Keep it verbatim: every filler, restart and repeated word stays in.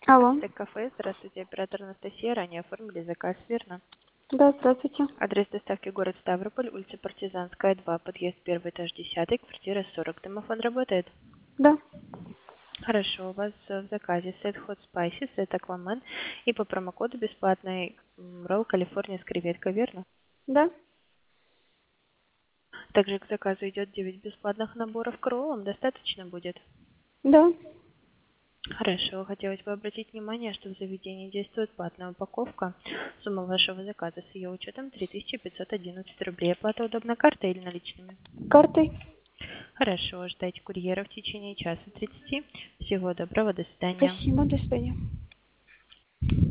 Алло. Так, кафе, здравствуйте, оператор Анастасия, ранее оформили заказ, верно? Да, здравствуйте. Адрес доставки город Ставрополь, улица Партизанская, два, подъезд первый этаж десятый, квартира сорок. Домофон работает? Да, Хорошо, у вас э, в заказе сет Hot Spicy, сет Аквамен и по промокоду бесплатный м, ролл Калифорния с креветкой, верно? да, Также к заказу идет девять бесплатных наборов к роллам, достаточно будет? да. Хорошо. Хотелось бы обратить внимание, что в заведении действует платная упаковка. Сумма вашего заказа с ее учетом три тысячи пятьсот одиннадцать рублей. Оплата удобна картой или наличными? Картой. Хорошо. Ждайте курьера в течение часа тридцати. Всего доброго. До свидания. Спасибо, до свидания.